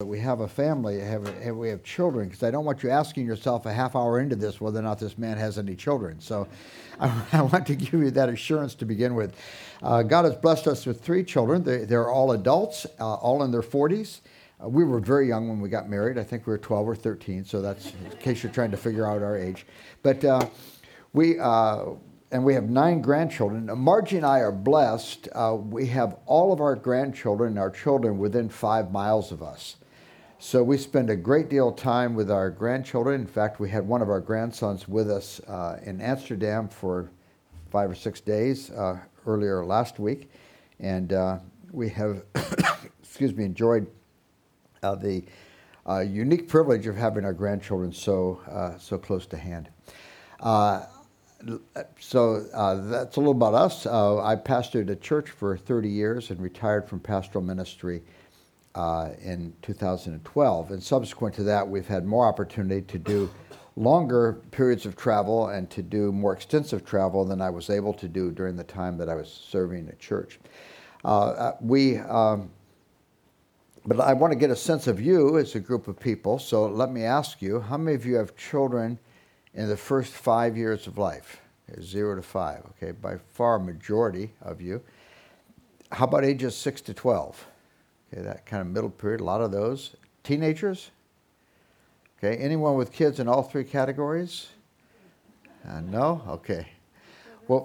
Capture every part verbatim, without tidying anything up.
We have a family, have a, we have children, because I don't want you asking yourself a half hour into this whether or not this man has any children. So I, I want to give you that assurance to begin with. Uh, God has blessed us with three children. They, they're all adults, uh, all in their forties. Uh, we were very young when we got married. I think we were twelve or thirteen, so that's in case you're trying to figure out our age. But uh, we... Uh, And we have nine grandchildren. Margie and I are blessed. Uh, we have all of our grandchildren and our children within five miles of us. So we spend a great deal of time with our grandchildren. In fact, we had one of our grandsons with us uh, in Amsterdam for five or six days uh, earlier last week. And uh, we have, excuse me, enjoyed uh, the uh, unique privilege of having our grandchildren so, uh, so close to hand. Uh, So uh, that's a little about us. Uh, I pastored a church for thirty years and retired from pastoral ministry uh, in two thousand twelve. And subsequent to that, we've had more opportunity to do longer periods of travel and to do more extensive travel than I was able to do during the time that I was serving a church. Uh, we, um, but I want to get a sense of you as a group of people. So let me ask you, how many of you have children in the first five years of life? Zero to five, okay, by far majority of you. How about ages six to twelve? Okay, that kind of middle period, a lot of those. Teenagers? Okay, anyone with kids in all three categories? Uh, no? Okay. Well,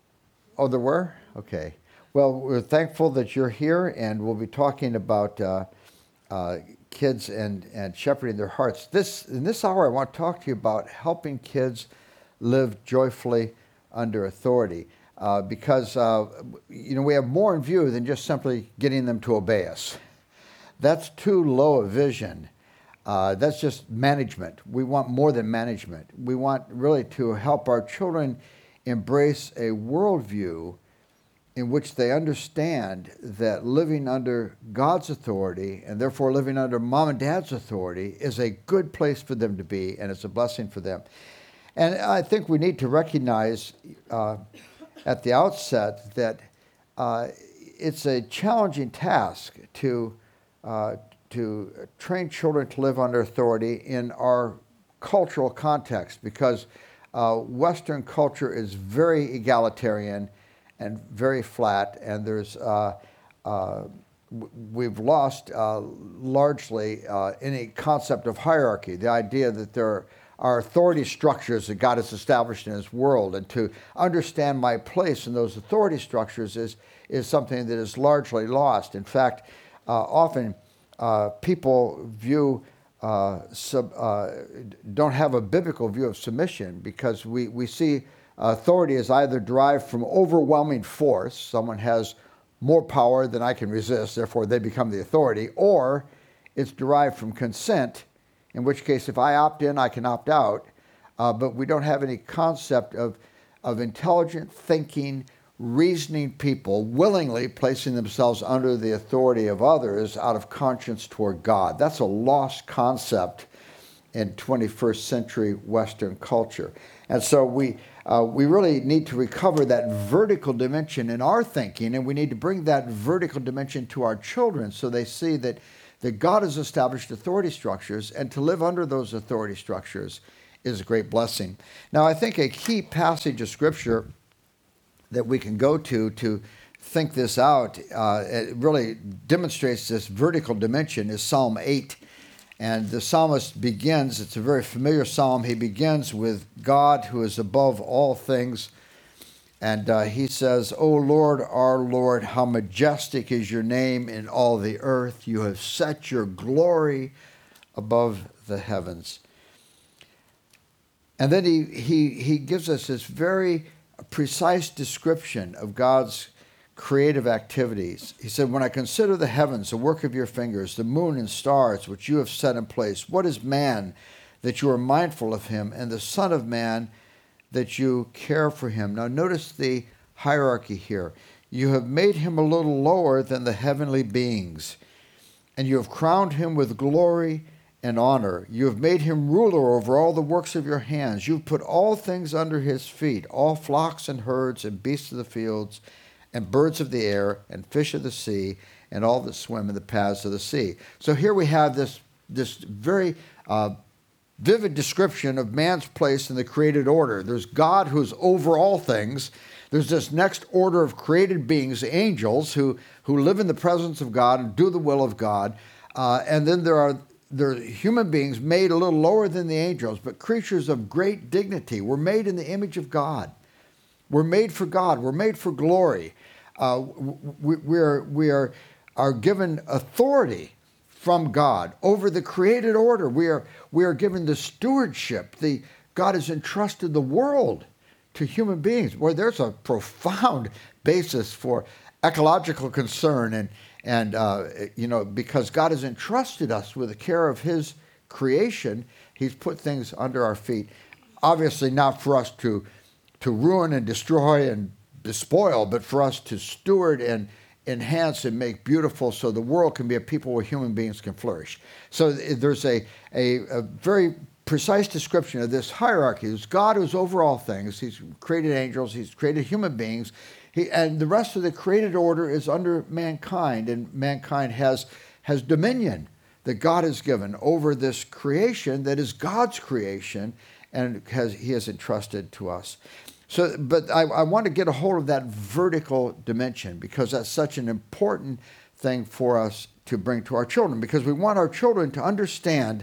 oh, there were? Okay. Well, we're thankful that you're here, and we'll be talking about uh, uh, kids and, and shepherding their hearts. This in this hour, I want to talk to you about helping kids live joyfully under authority, uh, because uh, you know we have more in view than just simply getting them to obey us. That's too low a vision. Uh, that's just management. We want more than management. We want really to help our children embrace a worldview in which they understand that living under God's authority and therefore living under mom and dad's authority is a good place for them to be, and it's a blessing for them. And I think we need to recognize uh, at the outset that uh, it's a challenging task to uh, to train children to live under authority in our cultural context, because uh, Western culture is very egalitarian and very flat, and there's uh, uh, we've lost uh, largely uh, any concept of hierarchy, the idea that there are authority structures that God has established in His world, and to understand my place in those authority structures is is something that is largely lost. In fact, uh, often uh, people view uh, sub, uh, don't have a biblical view of submission, because we we see authority is either derived from overwhelming force, someone has more power than I can resist, therefore they become the authority, or it's derived from consent, in which case if I opt in, I can opt out, uh, but we don't have any concept of, of intelligent, thinking, reasoning people willingly placing themselves under the authority of others out of conscience toward God. That's a lost concept in twenty-first century Western culture. And so we uh, we really need to recover that vertical dimension in our thinking, and we need to bring that vertical dimension to our children so they see that, that God has established authority structures, and to live under those authority structures is a great blessing. Now, I think a key passage of Scripture that we can go to to think this out, uh, it really demonstrates this vertical dimension, is Psalm eight. And the psalmist begins, it's a very familiar psalm, he begins with God who is above all things. And uh, he says, O Lord, our Lord, how majestic is your name in all the earth. You have set your glory above the heavens. And then he, he, he gives us this very precise description of God's creative activities. He said, when I consider the heavens, the work of your fingers, the moon and stars, which you have set in place, what is man that you are mindful of him, and the son of man that you care for him? Now notice the hierarchy here. You have made him a little lower than the heavenly beings, and you have crowned him with glory and honor. You have made him ruler over all the works of your hands. You have put all things under his feet, all flocks and herds and beasts of the fields, and birds of the air, and fish of the sea, and all that swim in the paths of the sea. So here we have this, this very uh, vivid description of man's place in the created order. There's God who's over all things. There's this next order of created beings, angels, who, who live in the presence of God and do the will of God. Uh, and then there are there are human beings made a little lower than the angels, but creatures of great dignity. We're made in the image of God. We're made for God. We're made for glory. Uh, we, we, are, we are, are given authority from God over the created order. We are, we are given the stewardship. The, God has entrusted the world to human beings. Boy, there's a profound basis for ecological concern, and and uh, you know, because God has entrusted us with the care of His creation, He's put things under our feet. Obviously, not for us to to ruin and destroy and despoil, but for us to steward and enhance and make beautiful, so the world can be a people where human beings can flourish. So there's a a, a very precise description of this hierarchy. There's God who's over all things. He's created angels. He's created human beings. He, and the rest of the created order is under mankind, and mankind has, has dominion that God has given over this creation that is God's creation, and has, He has entrusted to us. So, but I, I want to get a hold of that vertical dimension, because that's such an important thing for us to bring to our children, because we want our children to understand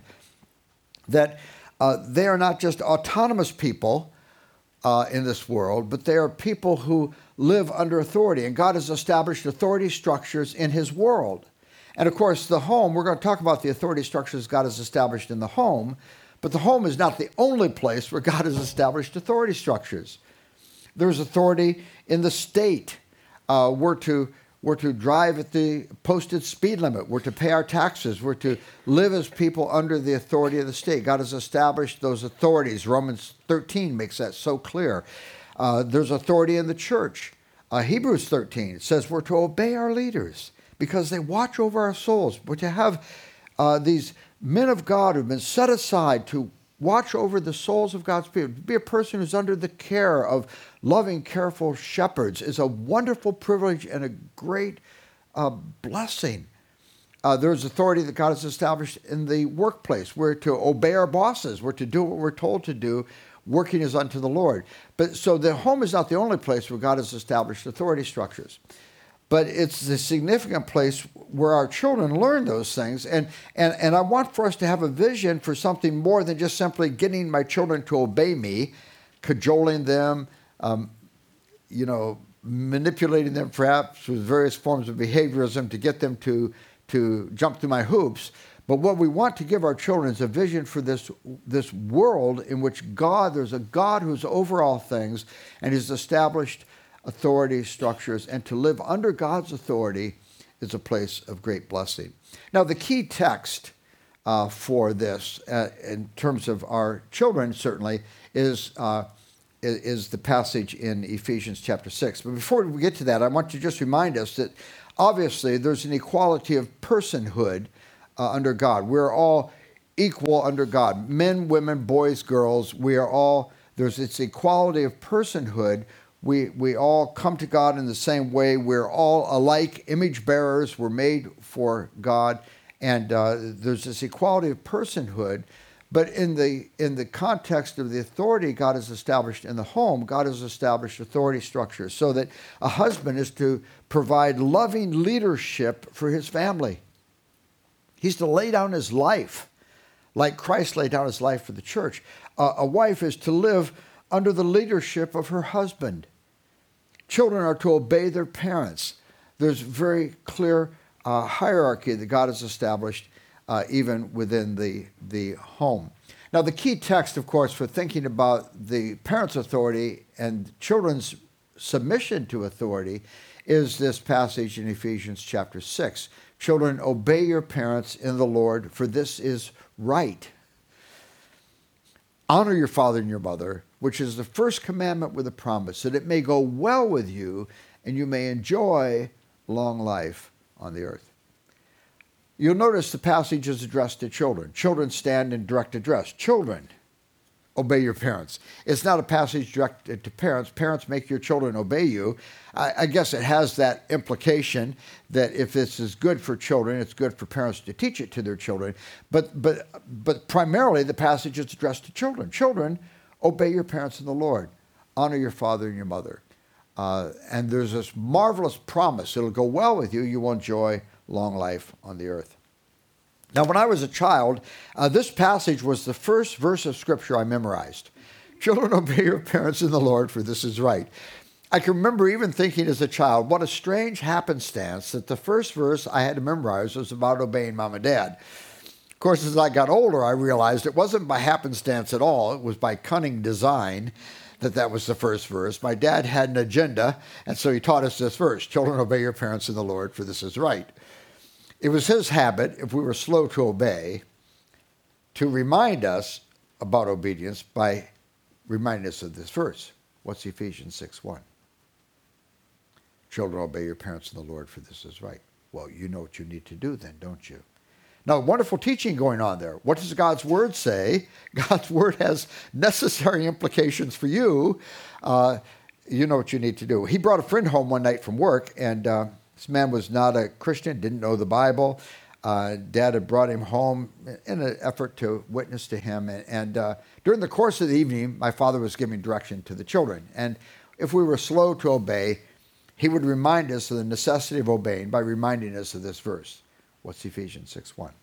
that uh, they are not just autonomous people uh, in this world, but they are people who live under authority. And God has established authority structures in His world. And of course, the home, we're going to talk about the authority structures God has established in the home, but the home is not the only place where God has established authority structures. There's authority in the state. Uh, we're to We're to drive at the posted speed limit. We're to pay our taxes. We're to live as people under the authority of the state. God has established those authorities. Romans thirteen makes that so clear. Uh, there's authority in the church. Uh, Hebrews thirteen, it says we're to obey our leaders because they watch over our souls. We're to have uh, these men of God who've been set aside to watch over the souls of God's people. To be a person who's under the care of loving, careful shepherds is a wonderful privilege and a great uh, blessing. Uh, there's authority that God has established in the workplace. We're to obey our bosses. We're to do what we're told to do. Working is unto the Lord. But so the home is not the only place where God has established authority structures. But it's the significant place where our children learn those things. And, and, and I want for us to have a vision for something more than just simply getting my children to obey me, cajoling them, um, you know, manipulating them perhaps with various forms of behaviorism to get them to, to jump through my hoops. But what we want to give our children is a vision for this, this world in which God, there's a God who's over all things and has established authority structures, and to live under God's authority is a place of great blessing. Now, the key text uh, for this, uh, in terms of our children, certainly, is, uh, is is the passage in Ephesians chapter six. But before we get to that, I want to just remind us that obviously there's an equality of personhood uh, under God. We're all equal under God. Men, women, boys, girls, we are all, there's this equality of personhood. We we all come to God in the same way. We're all alike image bearers. We're made for God. And uh, there's this equality of personhood. But in the in the context of the authority God has established in the home, God has established authority structures so that a husband is to provide loving leadership for his family. He's to lay down his life like Christ laid down his life for the church. Uh, a wife is to live under the leadership of her husband. Children are to obey their parents. There's very clear uh, hierarchy that God has established uh, even within the, the home. Now, the key text, of course, for thinking about the parents' authority and children's submission to authority is this passage in Ephesians chapter six. Children, obey your parents in the Lord, for this is right. Honor your father and your mother, which is the first commandment with a promise, that it may go well with you and you may enjoy long life on the earth. You'll notice the passage is addressed to children. Children stand in direct address. Children, obey your parents. It's not a passage directed to parents. Parents, make your children obey you. I, I guess it has that implication that if this is good for children, it's good for parents to teach it to their children. But but but primarily the passage is addressed to children. Children, obey your parents in the Lord. Honor your father and your mother. Uh, and there's this marvelous promise. It'll go well with you. You will enjoy long life on the earth. Now, when I was a child, uh, this passage was the first verse of Scripture I memorized. Children, obey your parents in the Lord, for this is right. I can remember even thinking as a child, what a strange happenstance that the first verse I had to memorize was about obeying mom and dad. Of course, as I got older, I realized it wasn't by happenstance at all. It was by cunning design that that was the first verse. My dad had an agenda, and so he taught us this verse, children, obey your parents in the Lord, for this is right. It was his habit, if we were slow to obey, to remind us about obedience by reminding us of this verse. What's Ephesians six one? Children, obey your parents in the Lord, for this is right. Well, you know what you need to do then, don't you? Now, wonderful teaching going on there. What does God's Word say? God's Word has necessary implications for you. Uh, you know what you need to do. He brought a friend home one night from work, and uh, this man was not a Christian, didn't know the Bible. Uh, Dad had brought him home in an effort to witness to him. And, and uh, during the course of the evening, my father was giving direction to the children. And if we were slow to obey, he would remind us of the necessity of obeying by reminding us of this verse. What's Ephesians six one?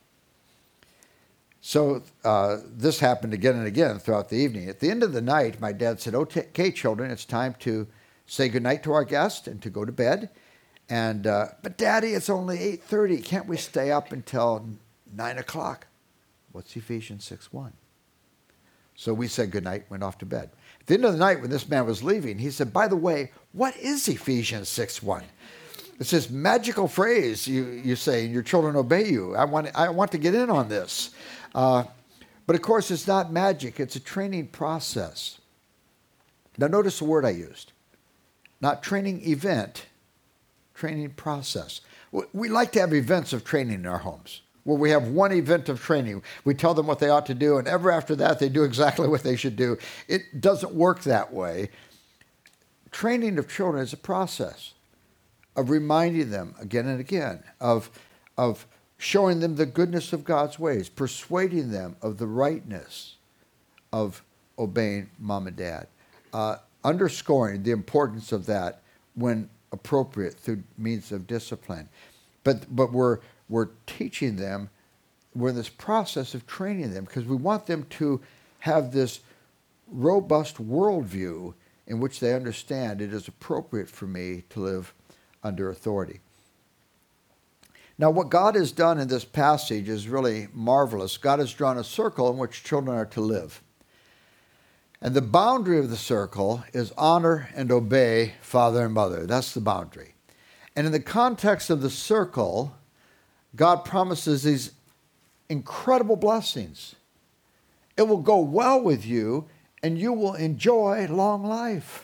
So uh, this happened again and again throughout the evening. At the end of the night, my dad said, okay, children, it's time to say goodnight to our guest and to go to bed. And, uh, but Daddy, it's only eight thirty. Can't we stay up until nine o'clock? What's Ephesians six one? So we said goodnight, went off to bed. At the end of the night, when this man was leaving, he said, by the way, what is Ephesians six one? It's this magical phrase you, you say, and your children obey you. I want, I want to get in on this. Uh, but of course, it's not magic. It's a training process. Now, notice the word I used. Not training event, training process. We like to have events of training in our homes, where we have one event of training. We tell them what they ought to do, and ever after that, they do exactly what they should do. It doesn't work that way. Training of children is a process of reminding them again and again, of, of showing them the goodness of God's ways, persuading them of the rightness of obeying mom and dad, uh, underscoring the importance of that when appropriate through means of discipline. But but we're we're teaching them, we're in this process of training them because we want them to have this robust worldview in which they understand it is appropriate for me to live under authority. Now, what God has done in this passage is really marvelous. God has drawn a circle in which children are to live. And the boundary of the circle is honor and obey father and mother. That's the boundary. And in the context of the circle, God promises these incredible blessings. It will go well with you, and you will enjoy long life.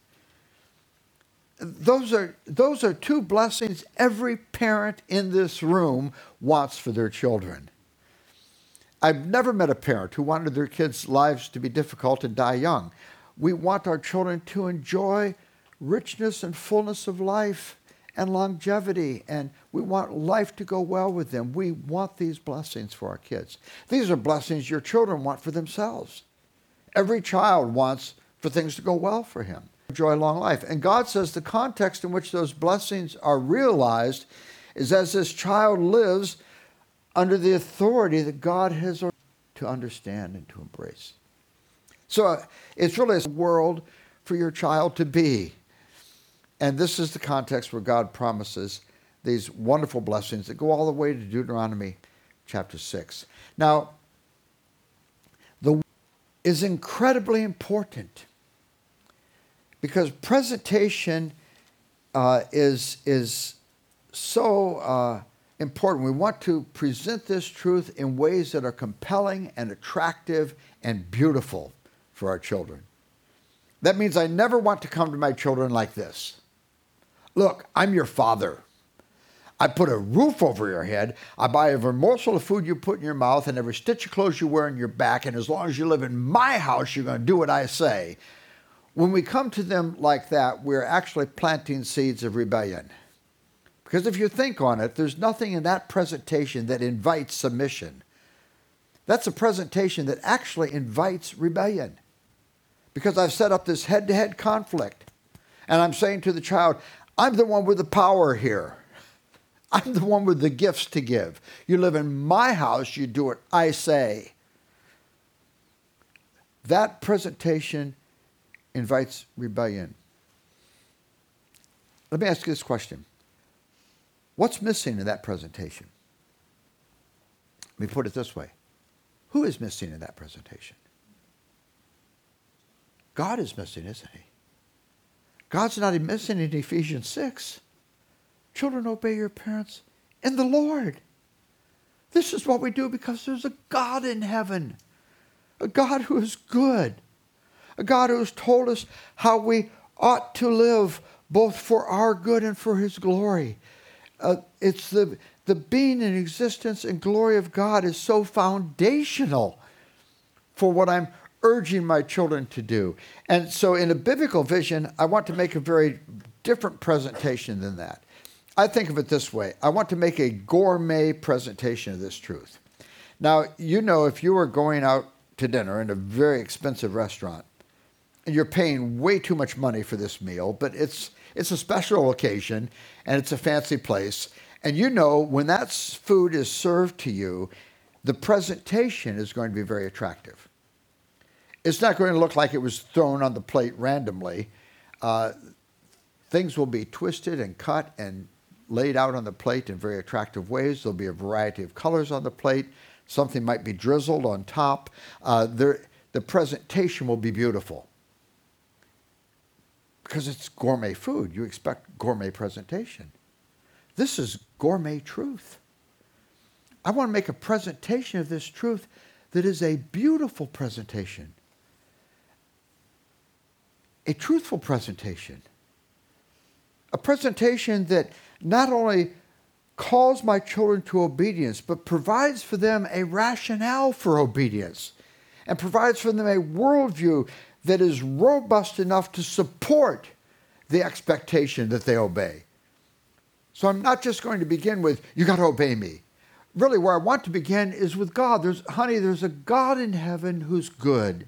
Those are, those are two blessings every parent in this room wants for their children. I've never met a parent who wanted their kids' lives to be difficult and die young. We want our children to enjoy richness and fullness of life and longevity, and we want life to go well with them. We want these blessings for our kids. These are blessings your children want for themselves. Every child wants for things to go well for him. Enjoy long life. And God says the context in which those blessings are realized is as this child lives under the authority that God has ordained to understand and to embrace. So uh, it's really a world for your child to be. And this is the context where God promises these wonderful blessings that go all the way to Deuteronomy chapter six. Now, the is incredibly important because presentation uh, is, is so uh, important. We want to present this truth in ways that are compelling and attractive and beautiful for our children. That means I never want to come to my children like this. Look, I'm your father. I put a roof over your head. I buy every morsel of food you put in your mouth and every stitch of clothes you wear on your back. And as long as you live in my house, you're going to do what I say. When we come to them like that, we're actually planting seeds of rebellion. Because if you think on it, there's nothing in that presentation that invites submission. That's a presentation that actually invites rebellion. Because I've set up this head-to-head conflict. And I'm saying to the child, I'm the one with the power here. I'm the one with the gifts to give. You live in my house, you do what I say. That presentation invites rebellion. Let me ask you this question. What's missing in that presentation? Let me put it this way. Who is missing in that presentation? God is missing, isn't he? God's not missing in Ephesians six. Children, obey your parents in the Lord. This is what we do because there's a God in heaven, a God who is good, a God who has told us how we ought to live both for our good and for his glory. Uh, it's the, the being and existence and glory of God is so foundational for what I'm urging my children to do. And so in a biblical vision, I want to make a very different presentation than that. I think of it this way. I want to make a gourmet presentation of this truth. Now, you know, if you were going out to dinner in a very expensive restaurant, and you're paying way too much money for this meal, but it's it's a special occasion, and it's a fancy place, and you know when that food is served to you, the presentation is going to be very attractive. It's not going to look like it was thrown on the plate randomly. Uh, things will be twisted and cut and laid out on the plate in very attractive ways. There'll be a variety of colors on the plate. Something might be drizzled on top. Uh, there, the presentation will be beautiful. Because it's gourmet food. You expect gourmet presentation. This is gourmet truth. I want to make a presentation of this truth that is a beautiful presentation. A truthful presentation. A presentation that not only calls my children to obedience, but provides for them a rationale for obedience and provides for them a worldview that is robust enough to support the expectation that they obey. So I'm not just going to begin with, you got to obey me. Really, where I want to begin is with God. There's, honey, there's a God in heaven who's good.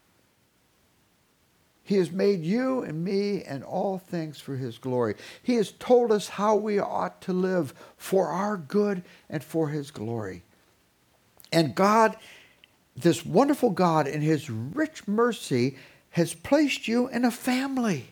He has made you and me and all things for his glory. He has told us how we ought to live for our good and for his glory. And God, this wonderful God in his rich mercy has placed you in a family.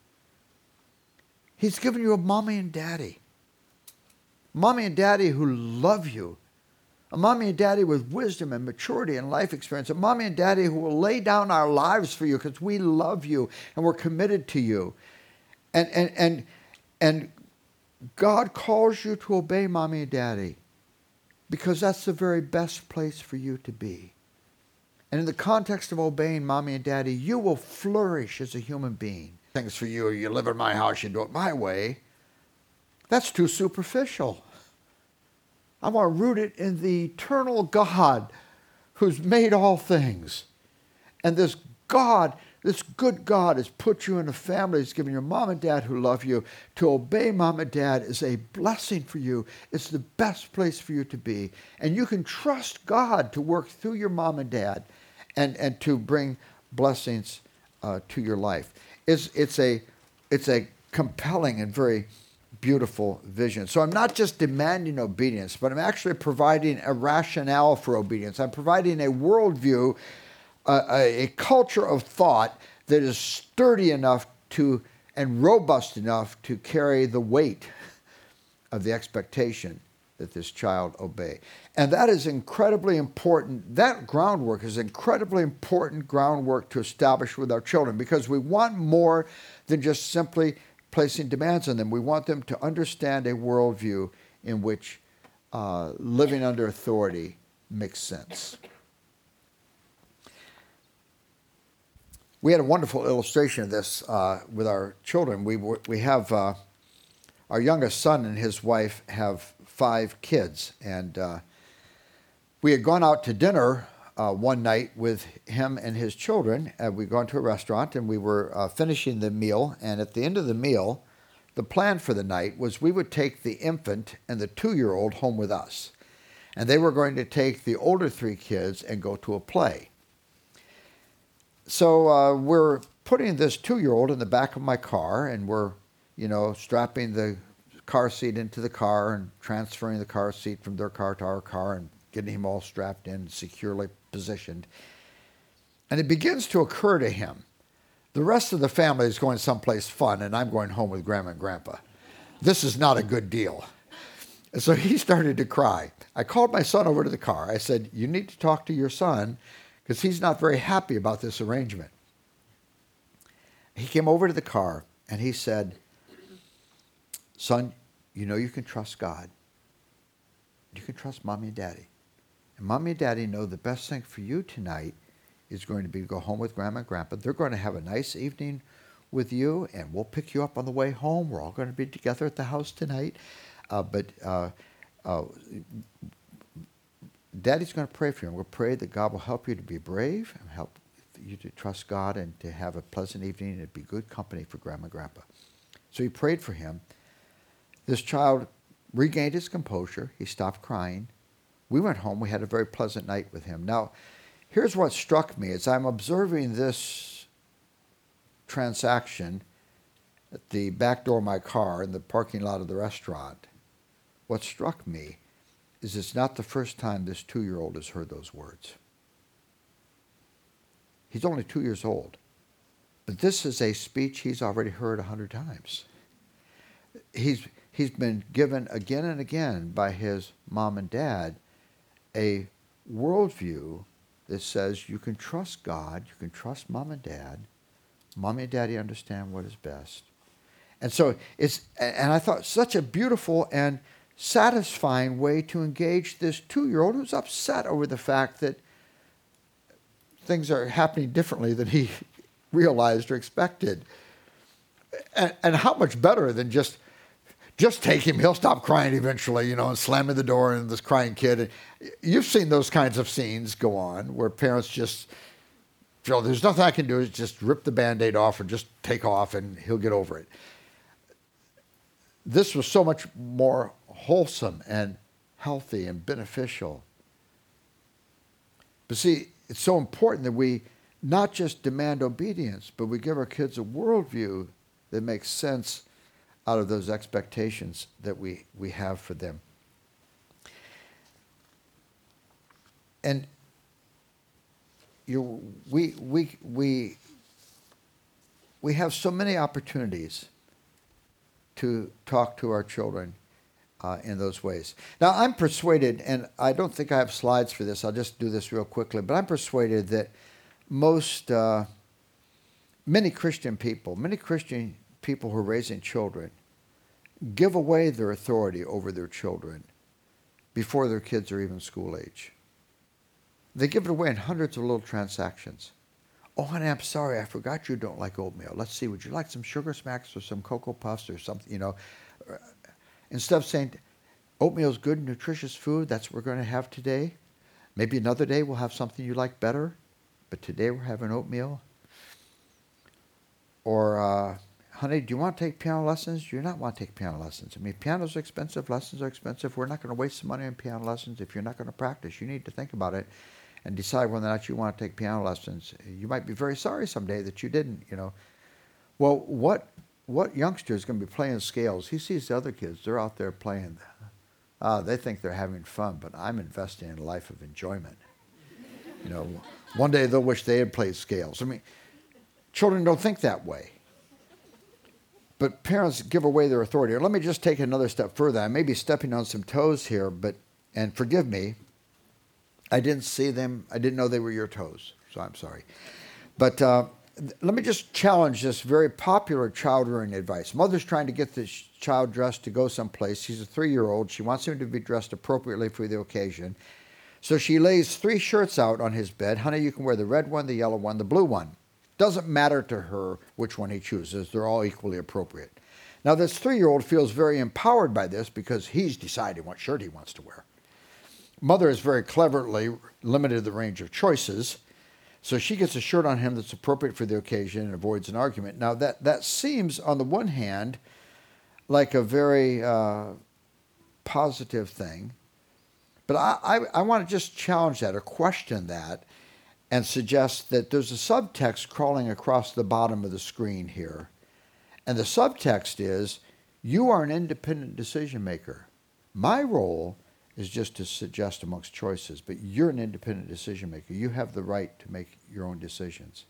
He's given you a mommy and daddy. Mommy and daddy who love you. A mommy and daddy with wisdom and maturity and life experience. A mommy and daddy who will lay down our lives for you because we love you and we're committed to you. And, and, and, and God calls you to obey mommy and daddy because that's the very best place for you to be. And in the context of obeying mommy and daddy, you will flourish as a human being. Things for you, you live in my house, you do it my way. That's too superficial. I want to root it in the eternal God who's made all things. And this God, this good God has put you in a family. He's given your mom and dad who love you. To obey mom and dad is a blessing for you. It's the best place for you to be. And you can trust God to work through your mom and dad and, and to bring blessings uh, to your life. It's, it's, a, it's a compelling and very beautiful vision. So I'm not just demanding obedience, but I'm actually providing a rationale for obedience. I'm providing a worldview, uh, a, a culture of thought that is sturdy enough to and robust enough to carry the weight of the expectation that this child obey. And that is incredibly important. That groundwork is incredibly important groundwork to establish with our children because we want more than just simply placing demands on them. We want them to understand a worldview in which uh, living under authority makes sense. We had a wonderful illustration of this uh, with our children. We we have uh, our youngest son and his wife have five kids, and uh, we had gone out to dinner uh, one night with him and his children. Uh, we'd gone to a restaurant, and we were uh, finishing the meal, and at the end of the meal, the plan for the night was we would take the infant and the two-year-old home with us, and they were going to take the older three kids and go to a play. So uh, we're putting this two-year-old in the back of my car, and we're, you know, strapping the car seat into the car and transferring the car seat from their car to our car and getting him all strapped in, securely positioned. And it begins to occur to him, the rest of the family is going someplace fun, and I'm going home with Grandma and Grandpa. This is not a good deal. And so he started to cry. I called my son over to the car. I said, you need to talk to your son because he's not very happy about this arrangement. He came over to the car, and he said, son, you know you can trust God. You can trust Mommy and Daddy. And Mommy and Daddy know the best thing for you tonight is going to be to go home with Grandma and Grandpa. They're going to have a nice evening with you, and we'll pick you up on the way home. We're all going to be together at the house tonight. Uh, but uh, uh, Daddy's going to pray for you. And we'll pray that God will help you to be brave and help you to trust God and to have a pleasant evening and be good company for Grandma and Grandpa. So he prayed for him. This child regained his composure. He stopped crying. We went home. We had a very pleasant night with him. Now, here's what struck me as I'm observing this transaction at the back door of my car in the parking lot of the restaurant. What struck me is it's not the first time this two-year-old has heard those words. He's only two years old, but this is a speech he's already heard a hundred times. He's, he's been given again and again by his mom and dad a worldview that says you can trust God, you can trust mom and dad, mommy and daddy understand what is best. And so it's, and I thought such a beautiful and satisfying way to engage this two-year-old who's upset over the fact that things are happening differently than he realized or expected. And, and how much better than just Just take him, he'll stop crying eventually, you know, and slamming the door and this crying kid. And you've seen those kinds of scenes go on where parents just feel there's nothing I can do, is just rip the Band-Aid off or just take off and he'll get over it. This was so much more wholesome and healthy and beneficial. But see, it's so important that we not just demand obedience, but we give our kids a worldview that makes sense out of those expectations that we, we have for them. And you know, we, we, we, we have so many opportunities to talk to our children uh, in those ways. Now, I'm persuaded, and I don't think I have slides for this, I'll just do this real quickly, but I'm persuaded that most, uh, many Christian people, many Christian people who are raising children give away their authority over their children before their kids are even school age. They give it away in hundreds of little transactions. Oh, honey, I'm sorry, I forgot you don't like oatmeal. Let's see, would you like some Sugar Smacks or some Cocoa Puffs or something, you know? Instead of saying, oatmeal is good, nutritious food, that's what we're going to have today. Maybe another day we'll have something you like better, but today we're having oatmeal. Or, uh, honey, do you want to take piano lessons? Do you not want to take piano lessons? I mean, pianos are expensive, lessons are expensive. We're not going to waste some money on piano lessons if you're not going to practice. You need to think about it and decide whether or not you want to take piano lessons. You might be very sorry someday that you didn't, you know. Well, what what youngster is going to be playing scales? He sees the other kids. They're out there playing. Uh, they think they're having fun, but I'm investing in a life of enjoyment. You know, one day they'll wish they had played scales. I mean, children don't think that way. But parents give away their authority. Or let me just take another step further. I may be stepping on some toes here, but, and forgive me, I didn't see them. I didn't know they were your toes, so I'm sorry. But uh, let me just challenge this very popular child rearing advice. Mother's trying to get this child dressed to go someplace. He's a three-year-old. She wants him to be dressed appropriately for the occasion. So she lays three shirts out on his bed. Honey, you can wear the red one, the yellow one, the blue one. Doesn't matter to her which one he chooses. They're all equally appropriate. Now, this three-year-old feels very empowered by this because he's deciding what shirt he wants to wear. Mother has very cleverly limited the range of choices, so she gets a shirt on him that's appropriate for the occasion and avoids an argument. Now, that, that seems, on the one hand, like a very uh, positive thing, but I, I, I want to just challenge that or question that and suggest that there's a subtext crawling across the bottom of the screen here. And the subtext is, you are an independent decision maker. My role is just to suggest amongst choices, but you're an independent decision maker. You have the right to make your own decisions.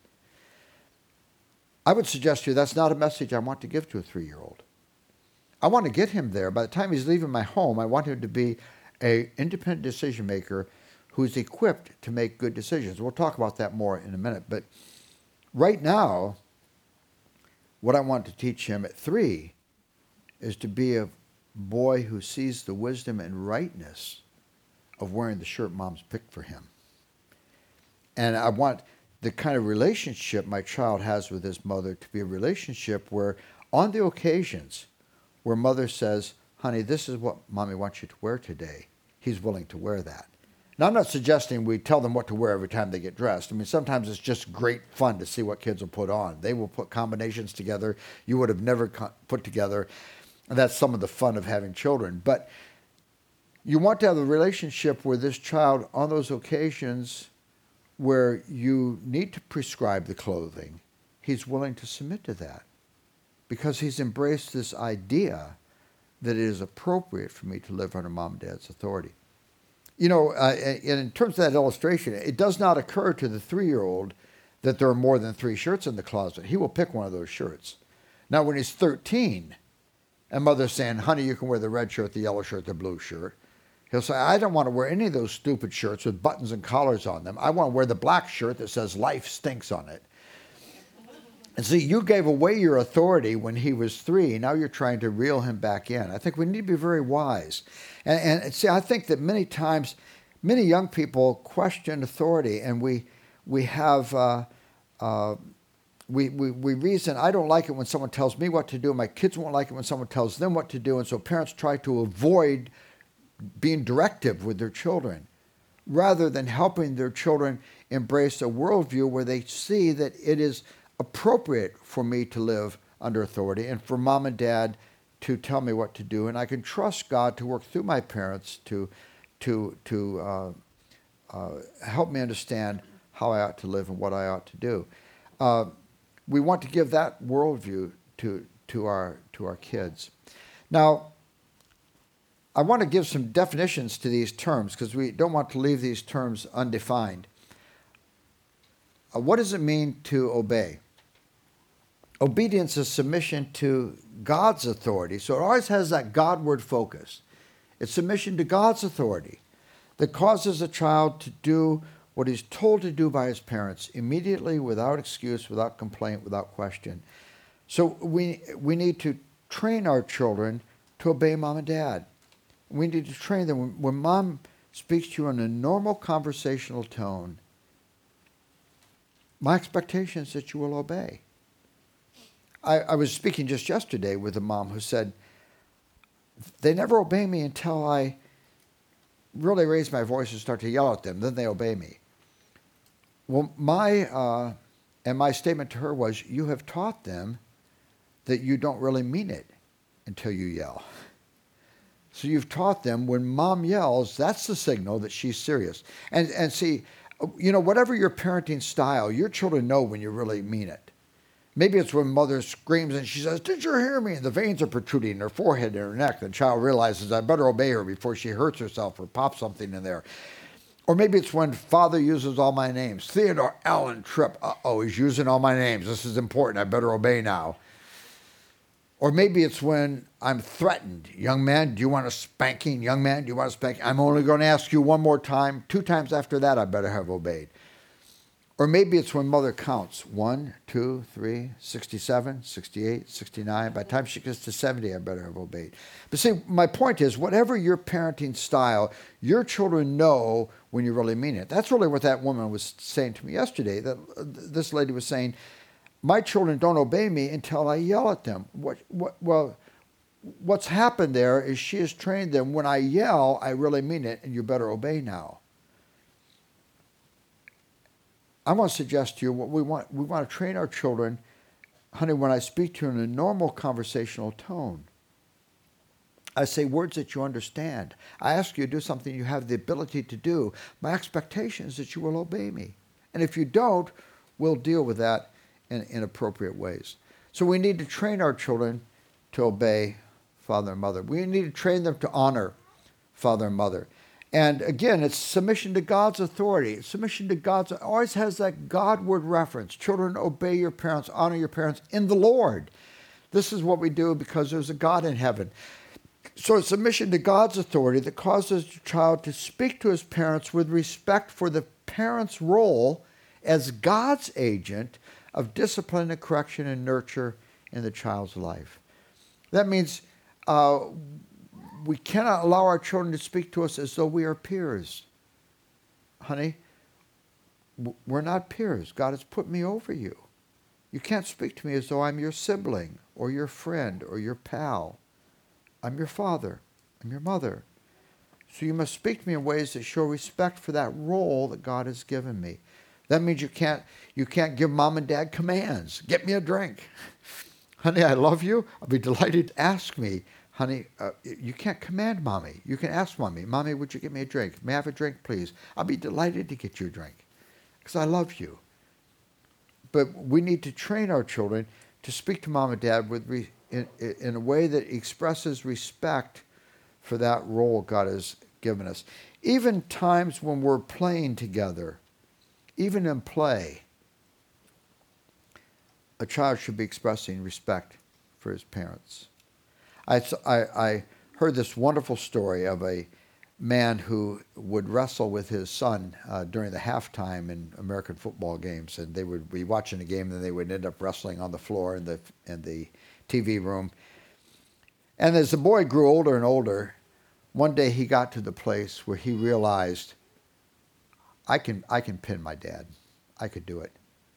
I would suggest to you that's not a message I want to give to a three-year-old. I want to get him there. By the time he's leaving my home, I want him to be an independent decision maker who's equipped to make good decisions. We'll talk about that more in a minute. But right now, what I want to teach him at three is to be a boy who sees the wisdom and rightness of wearing the shirt mom's picked for him. And I want the kind of relationship my child has with his mother to be a relationship where, on the occasions where mother says, honey, this is what mommy wants you to wear today, he's willing to wear that. Now, I'm not suggesting we tell them what to wear every time they get dressed. I mean, sometimes it's just great fun to see what kids will put on. They will put combinations together you would have never co- put together. And that's some of the fun of having children. But you want to have a relationship with this child on those occasions where you need to prescribe the clothing. He's willing to submit to that because he's embraced this idea that it is appropriate for me to live under mom and dad's authority. You know, uh, in terms of that illustration, it does not occur to the three-year-old that there are more than three shirts in the closet. He will pick one of those shirts. Now, when he's thirteen, and mother's saying, honey, you can wear the red shirt, the yellow shirt, the blue shirt, he'll say, I don't want to wear any of those stupid shirts with buttons and collars on them. I want to wear the black shirt that says life stinks on it. And see, you gave away your authority when he was three. Now you're trying to reel him back in. I think we need to be very wise. And, and see, I think that many times, many young people question authority, and we we have uh, uh, we, we we reason, I don't like it when someone tells me what to do. My kids won't like it when someone tells them what to do. And so parents try to avoid being directive with their children, rather than helping their children embrace a worldview where they see that it is appropriate for me to live under authority and for mom and dad to tell me what to do, and I can trust God to work through my parents to to to uh, uh, help me understand how I ought to live and what I ought to do. Uh, we want to give that worldview to to our to our kids. Now, I want to give some definitions to these terms because we don't want to leave these terms undefined. Uh, what does it mean to obey? Obedience is submission to God's authority. So it always has that Godward focus. It's submission to God's authority that causes a child to do what he's told to do by his parents immediately, without excuse, without complaint, without question. So we we need to train our children to obey mom and dad. We need to train them. When, when mom speaks to you in a normal conversational tone, my expectation is that you will obey. I, I was speaking just yesterday with a mom who said, they never obey me until I really raise my voice and start to yell at them. Then they obey me. Well, my, uh, and my statement to her was, you have taught them that you don't really mean it until you yell. So you've taught them when mom yells, that's the signal that she's serious. And, and see, you know, whatever your parenting style, your children know when you really mean it. Maybe it's when mother screams and she says, did you hear me? And the veins are protruding in her forehead and her neck. The child realizes, I better obey her before she hurts herself or pops something in there. Or maybe it's when father uses all my names. Theodore, Allen, Tripp. Uh-oh, he's using all my names. This is important. I better obey now. Or maybe it's when I'm threatened. Young man, do you want a spanking? Young man, do you want a spanking? I'm only going to ask you one more time. Two times after that, I better have obeyed. Or maybe it's when mother counts. One, two, three, sixty-seven, sixty-eight, sixty-nine. By the time she gets to seventy, I better have obeyed. But see, my point is, whatever your parenting style, your children know when you really mean it. That's really what that woman was saying to me yesterday. That uh, this lady was saying, my children don't obey me until I yell at them. What? What? Well, what's happened there is she has trained them, when I yell, I really mean it, and you better obey now. I want to suggest to you what we want. We want to train our children, honey, when I speak to you in a normal conversational tone. I say words that you understand. I ask you to do something you have the ability to do. My expectation is that you will obey me. And if you don't, we'll deal with that in, in appropriate ways. So we need to train our children to obey father and mother. We need to train them to honor father and mother. And again, it's submission to God's authority. Submission to God's, always has that Godward reference. Children, obey your parents, honor your parents in the Lord. This is what we do because there's a God in heaven. So it's submission to God's authority that causes the child to speak to his parents with respect for the parent's role as God's agent of discipline and correction and nurture in the child's life. That means uh, we cannot allow our children to speak to us as though we are peers. Honey, we're not peers. God has put me over you. You can't speak to me as though I'm your sibling or your friend or your pal. I'm your father. I'm your mother. So you must speak to me in ways that show respect for that role that God has given me. That means you can't, you can't give mom and dad commands. Get me a drink. Honey, I love you. I'll be delighted to ask me. Honey, uh, you can't command mommy. You can ask mommy, Mommy, would you get me a drink? May I have a drink, please? I'll be delighted to get you a drink because I love you. But we need to train our children to speak to mom and dad with re- in, in a way that expresses respect for that role God has given us. Even times when we're playing together, even in play, a child should be expressing respect for his parents. I, I, I heard this wonderful story of a man who would wrestle with his son uh, during the halftime in American football games, and they would be watching a game, and they would end up wrestling on the floor in the in the T V room. And as the boy grew older and older, one day he got to the place where he realized, I can I can pin my dad. I could do it.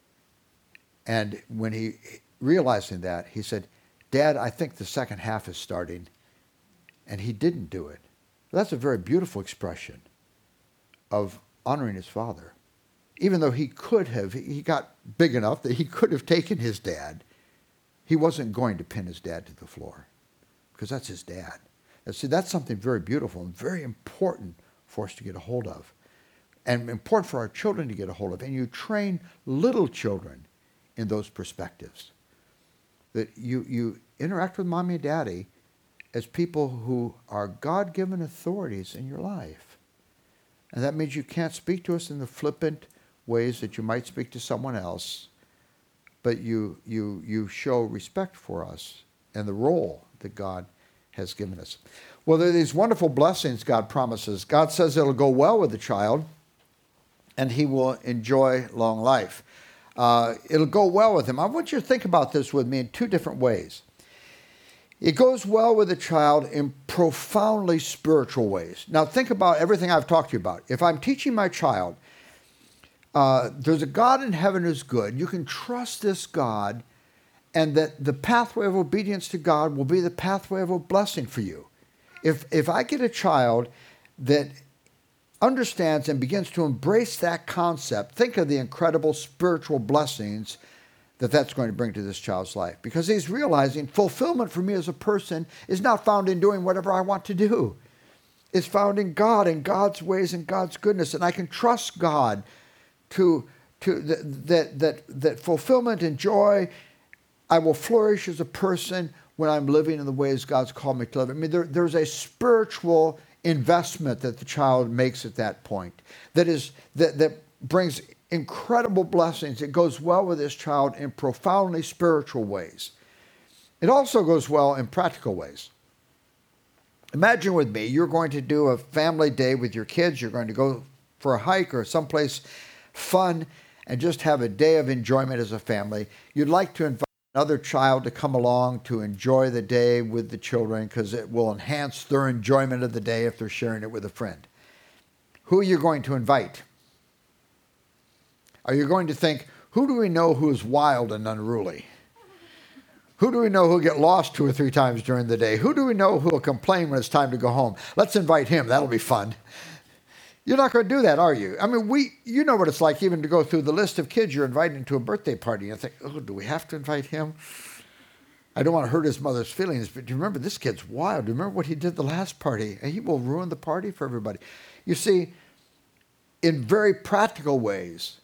And when he realizing that, he said, Dad, I think the second half is starting. And he didn't do it. That's a very beautiful expression of honoring his father. Even though he could have, he got big enough that he could have taken his dad, he wasn't going to pin his dad to the floor because that's his dad. And see, that's something very beautiful and very important for us to get a hold of, and important for our children to get a hold of. And you train little children in those perspectives. That you, you interact with mommy and daddy as people who are God-given authorities in your life. And that means you can't speak to us in the flippant ways that you might speak to someone else, but you, you, you show respect for us and the role that God has given us. Well, there are these wonderful blessings God promises. God says it'll go well with the child, and he will enjoy long life. Uh, it'll go well with him. I want you to think about this with me in two different ways. It goes well with the child in profoundly spiritual ways. Now think about everything I've talked to you about. If I'm teaching my child, uh, there's a God in heaven who's good. You can trust this God, and that the pathway of obedience to God will be the pathway of a blessing for you. If, if I get a child that understands and begins to embrace that concept, think of the incredible spiritual blessings that that's going to bring to this child's life. Because he's realizing fulfillment for me as a person is not found in doing whatever I want to do. It's found in God and God's ways and God's goodness. And I can trust God to, to that, that, that, that fulfillment and joy, I will flourish as a person when I'm living in the ways God's called me to live. I mean, there, there's a spiritual investment that the child makes at that point that is that, that brings incredible blessings. It goes well with this child in profoundly spiritual ways. It also goes well in practical ways. Imagine with me, you're going to do a family day with your kids. You're going to go for a hike or someplace fun and just have a day of enjoyment as a family. You'd like to invite another child to come along to enjoy the day with the children because it will enhance their enjoyment of the day if they're sharing it with a friend. Who are you going to invite? Are you going to think, who do we know who is wild and unruly? Who do we know who'll get lost two or three times during the day? Who do we know who'll complain when it's time to go home? Let's invite him. That'll be fun. You're not going to do that, are you? I mean, we, you know what it's like even to go through the list of kids you're inviting to a birthday party and think, oh, do we have to invite him? I don't want to hurt his mother's feelings, but do you remember this kid's wild? Do you remember what he did the last party? He will ruin the party for everybody. You see, in very practical ways,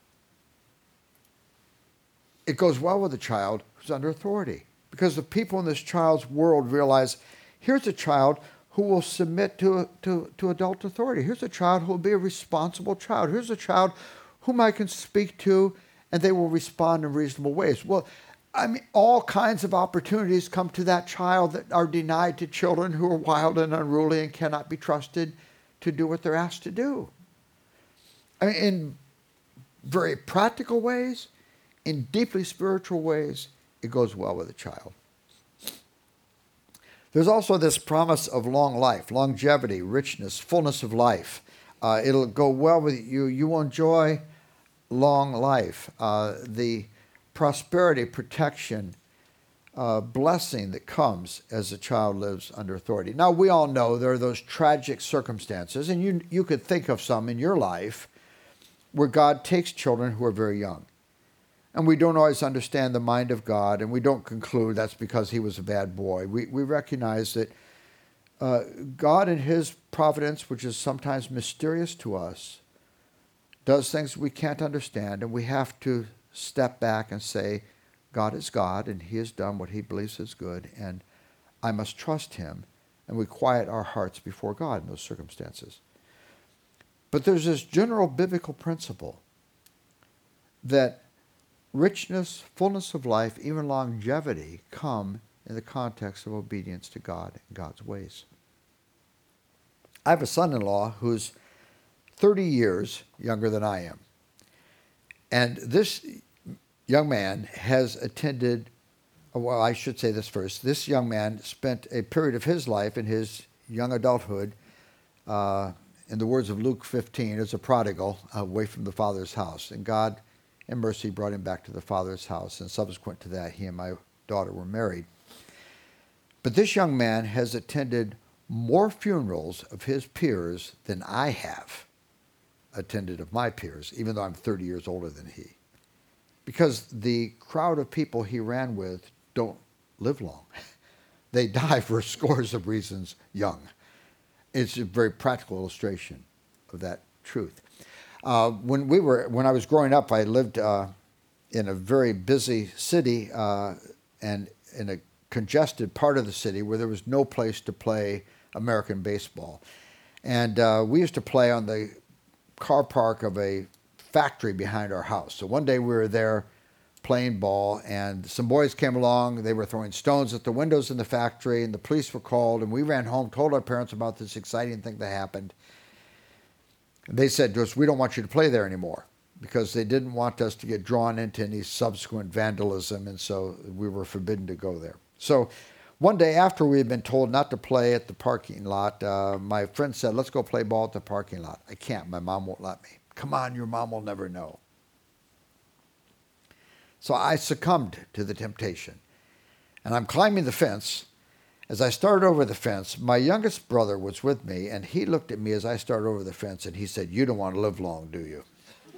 it goes well with a child who's under authority, because the people in this child's world realize, here's a child who will submit to, to, to adult authority. Here's a child who will be a responsible child. Here's a child whom I can speak to, and they will respond in reasonable ways. Well, I mean, all kinds of opportunities come to that child that are denied to children who are wild and unruly and cannot be trusted to do what they're asked to do. I mean, in very practical ways, in deeply spiritual ways, it goes well with a child. There's also this promise of long life, longevity, richness, fullness of life. Uh, it'll go well with you. You will enjoy long life. Uh, the prosperity, protection, uh, blessing that comes as a child lives under authority. Now, we all know there are those tragic circumstances, and you, you could think of some in your life where God takes children who are very young. And we don't always understand the mind of God, and we don't conclude that's because he was a bad boy. We, we recognize that uh, God in his providence, which is sometimes mysterious to us, does things we can't understand, and we have to step back and say, God is God, and he has done what he believes is good, and I must trust him. And we quiet our hearts before God in those circumstances. But there's this general biblical principle that richness, fullness of life, even longevity come in the context of obedience to God and God's ways. I have a son-in-law who's thirty years younger than I am. And this young man has attended, well, I should say this first. This young man spent a period of his life in his young adulthood, uh, in the words of Luke fifteen, as a prodigal away from the Father's house. And God in mercy brought him back to the Father's house, and subsequent to that, he and my daughter were married. But this young man has attended more funerals of his peers than I have attended of my peers, even though I'm thirty years older than he. Because the crowd of people he ran with don't live long. They die for scores of reasons young. It's a very practical illustration of that truth. Uh, when we were, when I was growing up, I lived uh, in a very busy city uh, and in a congested part of the city where there was no place to play American baseball. And uh, we used to play on the car park of a factory behind our house. So one day we were there playing ball, and some boys came along. They were throwing stones at the windows in the factory, and the police were called, and we ran home, told our parents about this exciting thing that happened. They said to us, we don't want you to play there anymore, because they didn't want us to get drawn into any subsequent vandalism, and so we were forbidden to go there. So one day after we had been told not to play at the parking lot, uh, my friend said, let's go play ball at the parking lot. I can't. My mom won't let me. Come on, your mom will never know. So I succumbed to the temptation, and I'm climbing the fence. As I started over the fence, my youngest brother was with me, and he looked at me as I started over the fence, and he said, you don't want to live long, do you?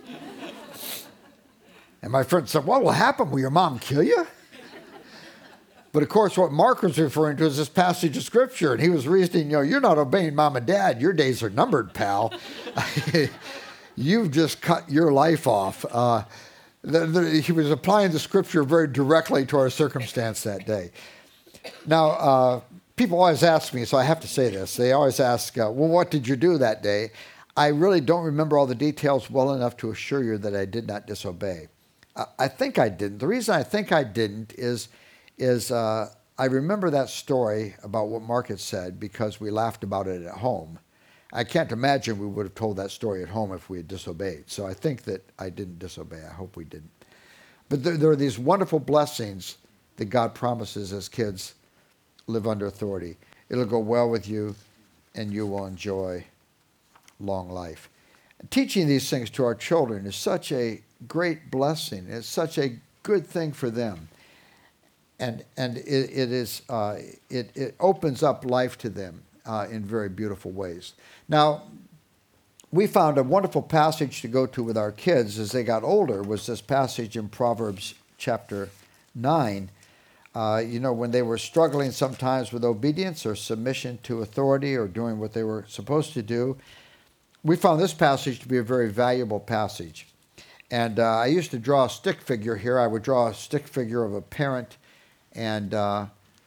And my friend said, what will happen? Will your mom kill you? But of course, what Mark was referring to is this passage of Scripture, and he was reasoning, you know, you're not obeying mom and dad. Your days are numbered, pal. You've just cut your life off. Uh, the, the, he was applying the Scripture very directly to our circumstance that day. Now, uh, people always ask me, so I have to say this. They always ask, uh, well, what did you do that day? I really don't remember all the details well enough to assure you that I did not disobey. Uh, I think I didn't. The reason I think I didn't is, is uh, I remember that story about what Mark had said because we laughed about it at home. I can't imagine we would have told that story at home if we had disobeyed. So I think that I didn't disobey. I hope we didn't. But there, there are these wonderful blessings that God promises as kids live under authority. It'll go well with you, and you will enjoy long life. Teaching these things to our children is such a great blessing. It's such a good thing for them. and and it, it is uh, it it opens up life to them uh, in very beautiful ways. Now, we found a wonderful passage to go to with our kids as they got older was this passage in Proverbs chapter nine. Uh, you know, when they were struggling sometimes with obedience or submission to authority or doing what they were supposed to do, we found this passage to be a very valuable passage. And uh, I used to draw a stick figure here. I would draw a stick figure of a parent, and uh,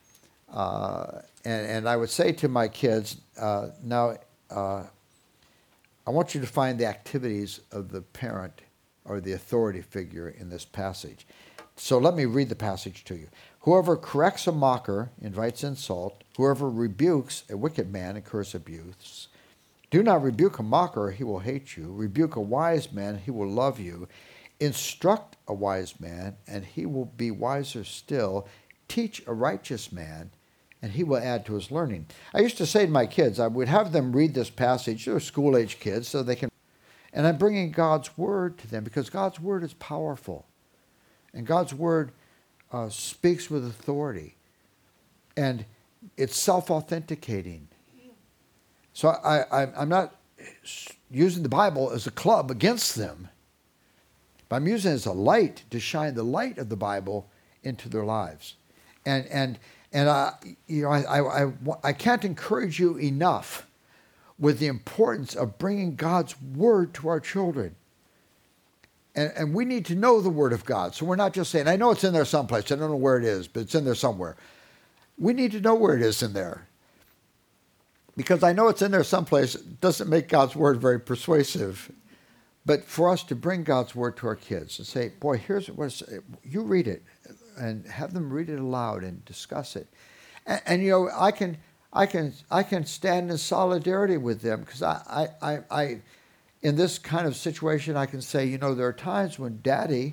uh, and, and I would say to my kids, uh, now, uh, I want you to find the activities of the parent or the authority figure in this passage. So let me read the passage to you. Whoever corrects a mocker invites insult. Whoever rebukes a wicked man incurs abuse. Do not rebuke a mocker, or he will hate you. Rebuke a wise man, he will love you. Instruct a wise man, and he will be wiser still. Teach a righteous man, and he will add to his learning. I used to say to my kids, I would have them read this passage. They're school-age kids, so they can... And I'm bringing God's word to them because God's word is powerful. And God's word uh, speaks with authority. And it's self-authenticating. So I, I, I'm not using the Bible as a club against them. But I'm using it as a light to shine the light of the Bible into their lives. And and and I, you know, I, I, I, I can't encourage you enough with the importance of bringing God's word to our children. And, and we need to know the word of God. So we're not just saying, I know it's in there someplace. I don't know where it is, but it's in there somewhere. We need to know where it is in there. Because I know it's in there someplace doesn't make God's word very persuasive. But for us to bring God's word to our kids and say, boy, here's what it's, you read it, and have them read it aloud and discuss it. And, and you know, I can I can I can stand in solidarity with them because I, I, I, I in this kind of situation I can say, you know, there are times when Daddy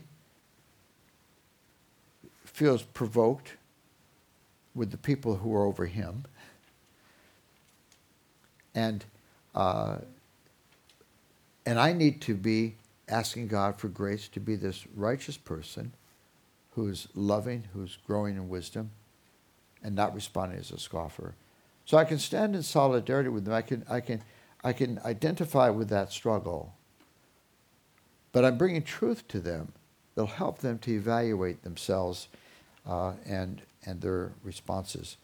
feels provoked with the people who are over him. And uh, and I need to be asking God for grace to be this righteous person who's loving, who's growing in wisdom, and not responding as a scoffer. So I can stand in solidarity with them. I can, I can, I can identify with that struggle. But I'm bringing truth to them that'll help them to evaluate themselves uh, and and their responses.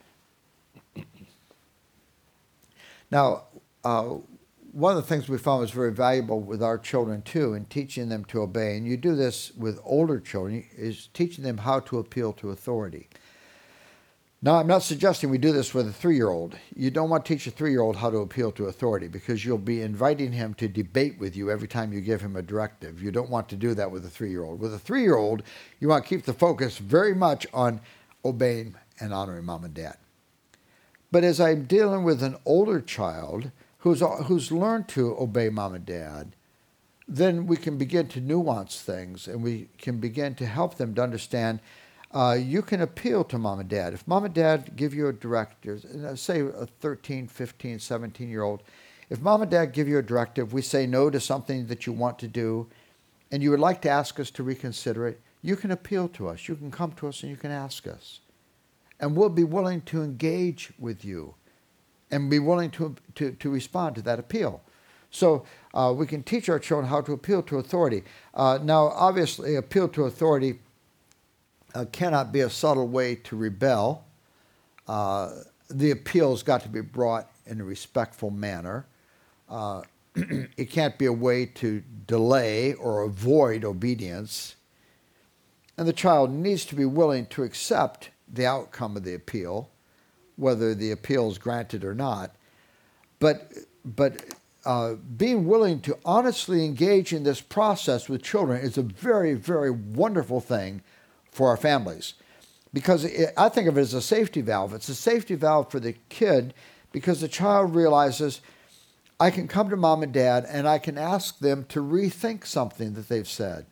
Now, uh, one of the things we found was very valuable with our children too, in teaching them to obey, and you do this with older children, is teaching them how to appeal to authority. Now, I'm not suggesting we do this with a three-year-old. You don't want to teach a three-year-old how to appeal to authority because you'll be inviting him to debate with you every time you give him a directive. You don't want to do that with a three-year-old. With a three-year-old, you want to keep the focus very much on obeying and honoring mom and dad. But as I'm dealing with an older child who's who's learned to obey mom and dad, then we can begin to nuance things and we can begin to help them to understand uh, you can appeal to mom and dad. If mom and dad give you a directive, say a thirteen, fifteen, seventeen-year-old, if mom and dad give you a directive, we say no to something that you want to do, and you would like to ask us to reconsider it, you can appeal to us. You can come to us and you can ask us. And we'll be willing to engage with you and be willing to, to, to respond to that appeal. So uh, we can teach our children how to appeal to authority. Uh, now, obviously, appeal to authority uh, cannot be a subtle way to rebel. Uh, the appeal's got to be brought in a respectful manner. Uh, it can't be a way to delay or avoid obedience. And the child needs to be willing to accept the outcome of the appeal, whether the appeal is granted or not. But, but uh, being willing to honestly engage in this process with children is a very, very wonderful thing for our families. Because it, I think of it as a safety valve. It's a safety valve for the kid because the child realizes, I can come to mom and dad and I can ask them to rethink something that they've said.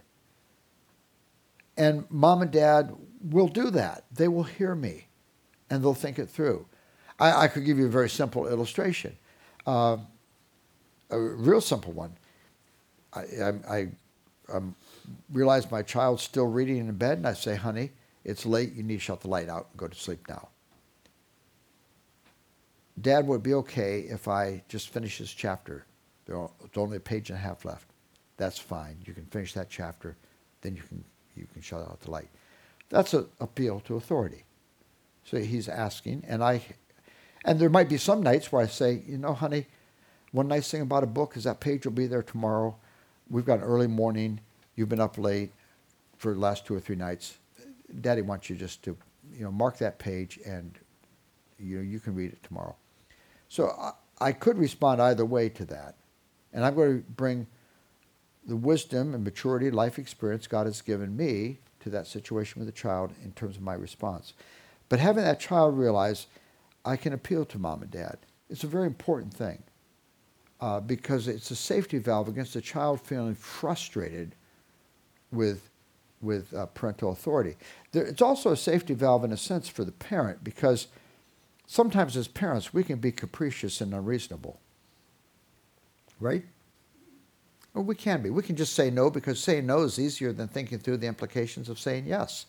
And mom and dad will do that. They will hear me, and they'll think it through. I, I could give you a very simple illustration, uh, a real simple one. I, I, I um, realize my child's still reading in bed, and I say, honey, It's late. You need to shut the light out and go to sleep now. Dad, would it be okay if I just finish this chapter? There's only a page and a half left. That's fine. You can finish that chapter. Then you can you can shut out the light. That's an appeal to authority. So he's asking, and I, and there might be some nights where I say, you know, honey, one nice thing about a book is that page will be there tomorrow. We've got an early morning. You've been up late for the last two or three nights. Daddy wants you just to, you know, mark that page, and you know, you can read it tomorrow. So I, I could respond either way to that. And I'm going to bring the wisdom and maturity, life experience God has given me to that situation with the child in terms of my response. But having that child realize I can appeal to mom and dad, it's a very important thing uh, because it's a safety valve against the child feeling frustrated with, with uh, parental authority. There, it's also a safety valve in a sense for the parent because sometimes as parents we can be capricious and unreasonable, right? Well, we can be. We can just say no because saying no is easier than thinking through the implications of saying yes.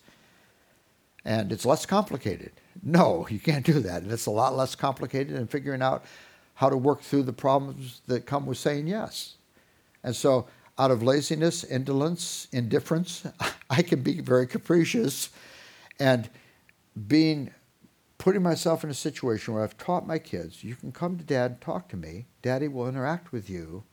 And it's less complicated. No, you can't do that. And it's a lot less complicated than figuring out how to work through the problems that come with saying yes. And so out of laziness, indolence, indifference, I can be very capricious. And being, putting myself in a situation where I've taught my kids, you can come to Dad and talk to me. Daddy will interact with you.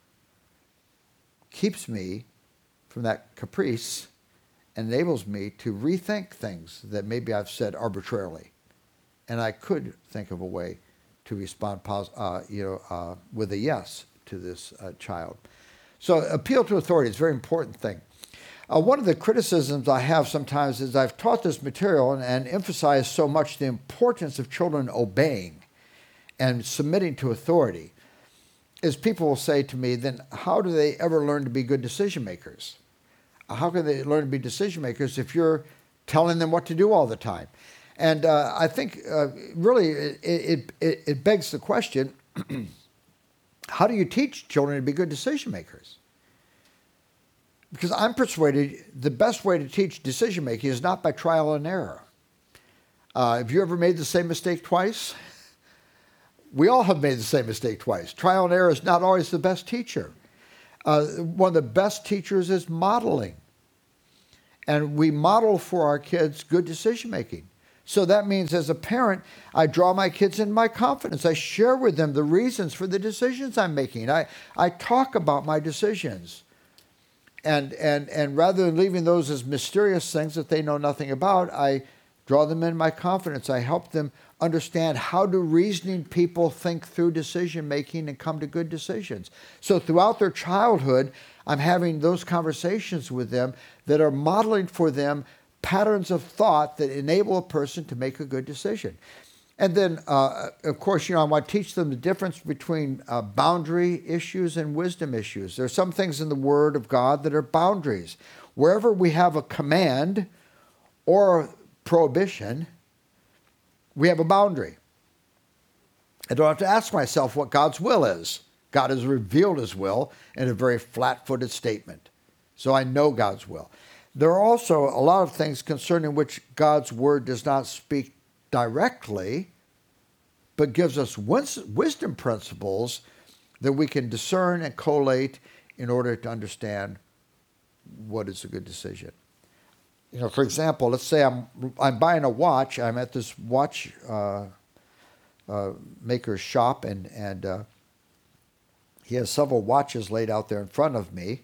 Keeps me from that caprice and enables me to rethink things that maybe I've said arbitrarily. And I could think of a way to respond pos- uh, you know, uh, with a yes to this uh, child. So appeal to authority is a very important thing. Uh, one of the criticisms I have sometimes is I've taught this material and, and emphasized so much the importance of children obeying and submitting to authority. Is people will say to me, then how do they ever learn to be good decision makers? How can they learn to be decision makers if you're telling them what to do all the time? And uh, I think uh, really it, it, it, it begs the question, how do you teach children to be good decision makers? Because I'm persuaded the best way to teach decision making is not by trial and error. Uh, have you ever made the same mistake twice? We all have made the same mistake twice. Trial and error is not always the best teacher. Uh, one of the best teachers is modeling. And we model for our kids good decision making. So that means as a parent, I draw my kids into my confidence. I share with them the reasons for the decisions I'm making. I, I talk about my decisions. And, and, and rather than leaving those as mysterious things that they know nothing about, I draw them in my confidence. I help them understand how do reasoning people think through decision making and come to good decisions. So throughout their childhood, I'm having those conversations with them that are modeling for them patterns of thought that enable a person to make a good decision. And then, uh, of course, you know, I want to teach them the difference between uh, boundary issues and wisdom issues. There are some things in the Word of God that are boundaries. Wherever we have a command or prohibition, we have a boundary. I don't have to ask myself what God's will is. God has revealed his will in a very flat-footed statement. So I know God's will. There are also a lot of things concerning which God's word does not speak directly, but gives us wisdom principles that we can discern and collate in order to understand what is a good decision. You know, for example, let's say I'm I'm buying a watch. I'm at this watch uh, uh, maker's shop, and and uh, he has several watches laid out there in front of me.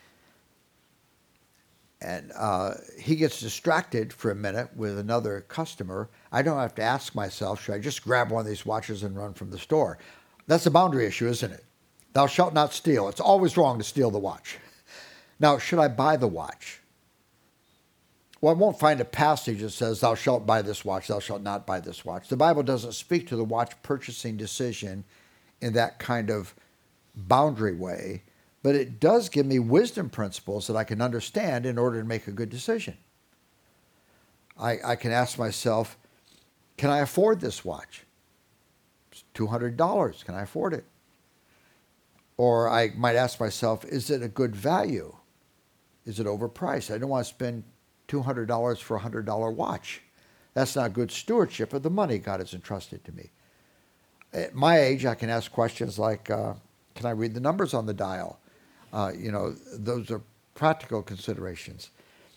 And uh, he gets distracted for a minute with another customer. I don't have to ask myself, should I just grab one of these watches and run from the store? That's a boundary issue, isn't it? Thou shalt not steal. It's always wrong to steal the watch. Now, should I buy the watch? Well, I won't find a passage that says, thou shalt buy this watch, thou shalt not buy this watch. The Bible doesn't speak to the watch purchasing decision in that kind of boundary way, but it does give me wisdom principles that I can understand in order to make a good decision. I, I can ask myself, can I afford this watch? It's two hundred dollars. Can I afford it? Or I might ask myself, is it a good value? Is it overpriced? I don't want to spend two hundred dollars for a one hundred dollar watch. That's not good stewardship of the money God has entrusted to me. At my age, I can ask questions like, uh, can I read the numbers on the dial? Uh, you know, those are practical considerations.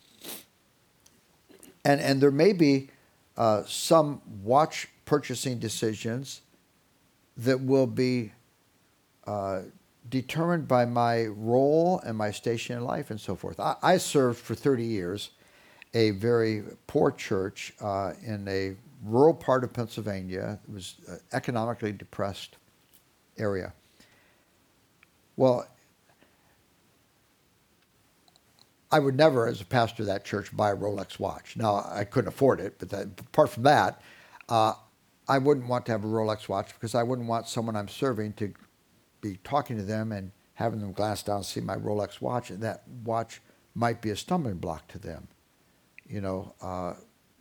And, and there may be uh, some watch purchasing decisions that will be uh, determined by my role and my station in life and so forth. I, I served for thirty years a very poor church uh, in a rural part of Pennsylvania. It was an economically depressed area. Well, I would never, as a pastor of that church, buy a Rolex watch. Now, I couldn't afford it, but that, apart from that, uh, I wouldn't want to have a Rolex watch because I wouldn't want someone I'm serving to be talking to them and having them glance down and see my Rolex watch, and that watch might be a stumbling block to them, you know, uh,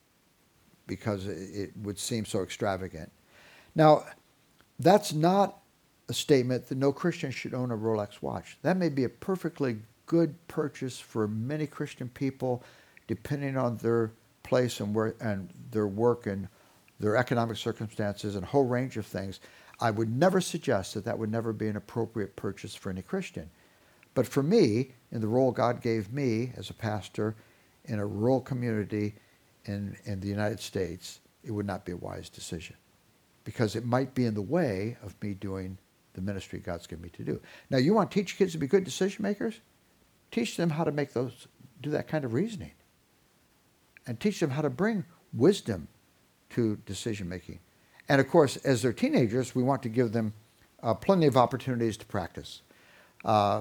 because it, it would seem so extravagant. Now, that's not a statement that no Christian should own a Rolex watch. That may be a perfectly good purchase for many Christian people, depending on their place and where and their work and their economic circumstances and a whole range of things. I would never suggest that that would never be an appropriate purchase for any Christian. But for me, in the role God gave me as a pastor in a rural community in, in the United States, it would not be a wise decision because it might be in the way of me doing the ministry God's given me to do. Now, you want to teach kids to be good decision makers? Teach them how to make those, do that kind of reasoning. And teach them how to bring wisdom to decision making. And of course, as they're teenagers, we want to give them uh, plenty of opportunities to practice. Uh,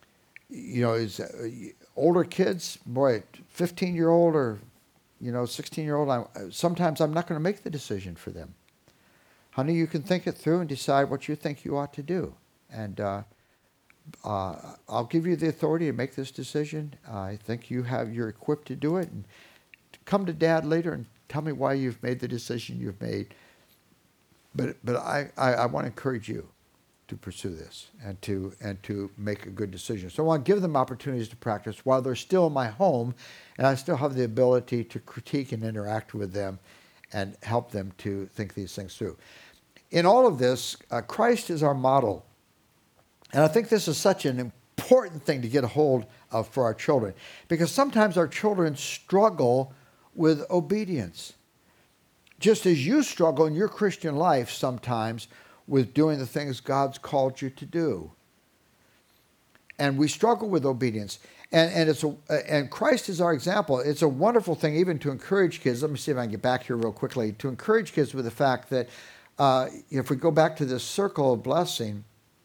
you know, as, uh, older kids, boy, fifteen-year-old or, you know, sixteen-year-old, I, sometimes I'm not going to make the decision for them. Honey, you can think it through and decide what you think you ought to do. And uh, uh, I'll give you the authority to make this decision. I think you have, you're equipped to do it. And come to Dad later and tell me why you've made the decision you've made. But but I, I, I want to encourage you to pursue this and to and to make a good decision. So I want to give them opportunities to practice while they're still in my home, and I still have the ability to critique and interact with them and help them to think these things through. In all of this, uh, Christ is our model. And I think this is such an important thing to get a hold of for our children, because sometimes our children struggle with obedience. Just as you struggle in your Christian life sometimes with doing the things God's called you to do. And we struggle with obedience. And, and, it's a, and Christ is our example. It's a wonderful thing even to encourage kids. Let me see if I can get back here real quickly. To encourage kids with the fact that uh, if we go back to this circle of blessing,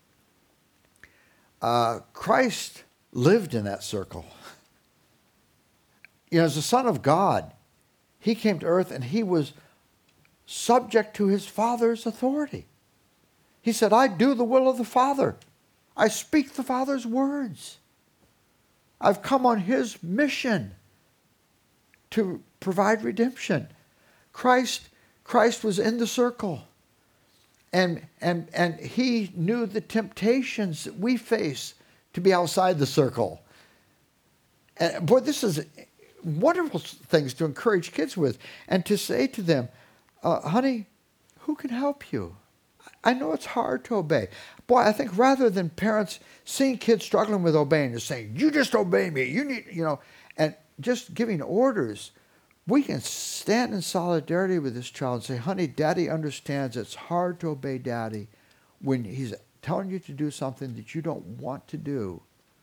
uh, Christ lived in that circle. You know, as the Son of God, he came to earth and he was subject to his Father's authority. He said, I do the will of the Father. I speak the Father's words. I've come on his mission to provide redemption. Christ, Christ was in the circle. And, and, and he knew the temptations that we face to be outside the circle. And boy, this is wonderful things to encourage kids with and to say to them, Uh, honey, who can help you? I know it's hard to obey. Boy, I think rather than parents seeing kids struggling with obeying and saying, you just obey me, you need, you know, and just giving orders, we can stand in solidarity with this child and say, honey, Daddy understands it's hard to obey Daddy when he's telling you to do something that you don't want to do.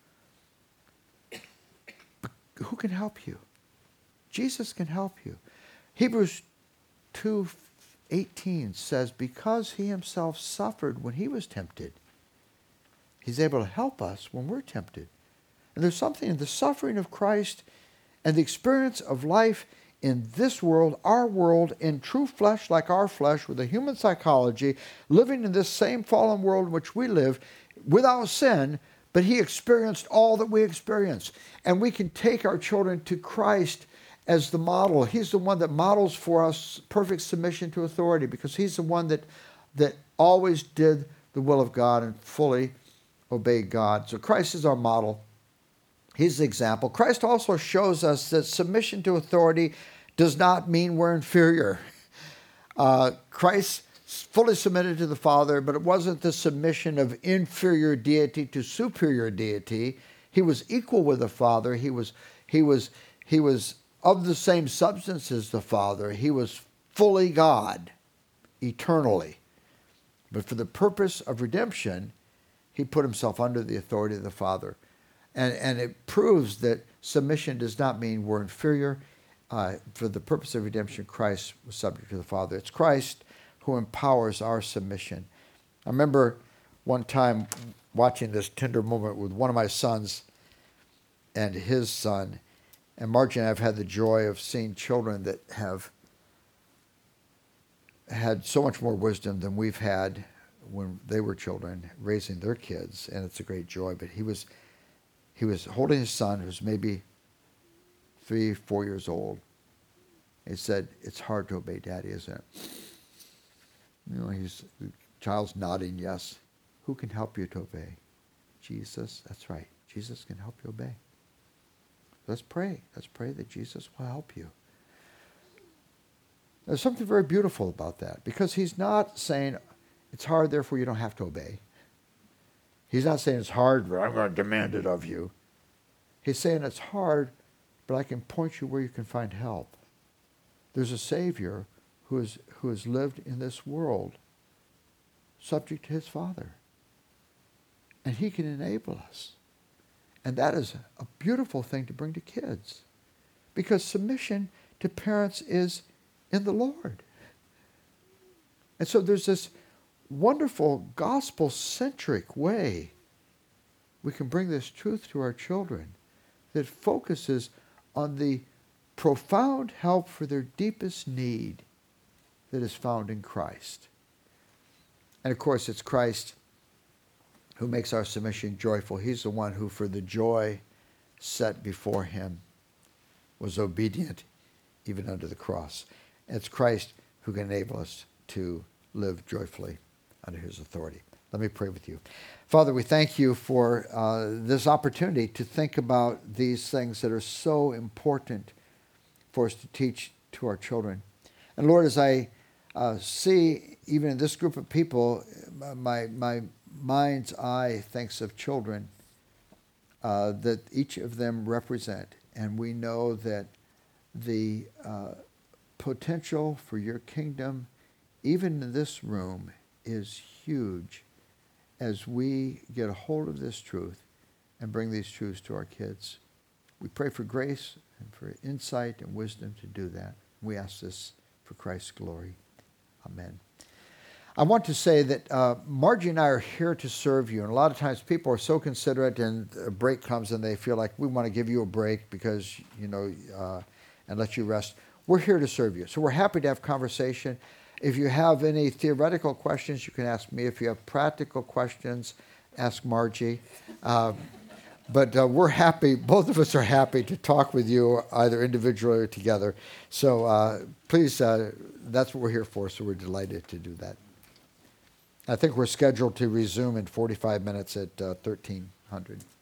But who can help you? Jesus can help you. Hebrews two eighteen says, because he himself suffered when he was tempted, he's able to help us when we're tempted. And there's something in the suffering of Christ and the experience of life in this world, our world, in true flesh like our flesh, with a human psychology, living in this same fallen world in which we live, without sin, but he experienced all that we experience. And we can take our children to Christ as the model. He's the one that models for us perfect submission to authority, because he's the one that that always did the will of God and fully obeyed God. So Christ is our model. He's the example. Christ also shows us that submission to authority does not mean we're inferior. Uh, Christ fully submitted to the Father, but it wasn't the submission of inferior deity to superior deity. He was equal with the Father. He was, he was, he was of the same substance as the Father. He was fully God, eternally. But for the purpose of redemption, he put himself under the authority of the Father. And, and it proves that submission does not mean we're inferior. Uh, for the purpose of redemption, Christ was subject to the Father. It's Christ who empowers our submission. I remember one time watching this tender moment with one of my sons and his son. And Margie and I have had the joy of seeing children that have had so much more wisdom than we've had when they were children, raising their kids, and it's a great joy. But he was he was holding his son, who's maybe three, four years old. He said, "It's hard to obey Daddy, isn't it?" You know, he's the child's nodding yes. Who can help you to obey? Jesus. That's right. Jesus can help you obey. Let's pray. Let's pray that Jesus will help you. There's something very beautiful about that, because he's not saying it's hard, therefore you don't have to obey. He's not saying it's hard, but I'm going to demand it of you. He's saying it's hard, but I can point you where you can find help. There's a Savior who, is, who has lived in this world subject to his Father. And he can enable us. And that is a beautiful thing to bring to kids, because submission to parents is in the Lord. And so there's this wonderful gospel-centric way we can bring this truth to our children that focuses on the profound help for their deepest need that is found in Christ. And of course, it's Christ who makes our submission joyful. He's the one who, for the joy set before him, was obedient even unto the cross. And it's Christ who can enable us to live joyfully under his authority. Let me pray with you. Father, we thank you for uh, this opportunity to think about these things that are so important for us to teach to our children. And Lord, as I uh, see even in this group of people, my, my mind's eye thinks of children uh, that each of them represent. And we know that the uh, potential for your kingdom, even in this room, is huge as we get a hold of this truth and bring these truths to our kids. We pray for grace and for insight and wisdom to do that. We ask this for Christ's glory. Amen. I want to say that uh, Margie and I are here to serve you. And a lot of times people are so considerate, and a break comes and they feel like we want to give you a break because, you know, uh, and let you rest. We're here to serve you. So we're happy to have conversation. If you have any theoretical questions, you can ask me. If you have practical questions, ask Margie. Uh, but uh, we're happy, both of us are happy to talk with you either individually or together. So uh, please, uh, that's what we're here for, so we're delighted to do that. I think we're scheduled to resume in forty-five minutes at uh, thirteen hundred.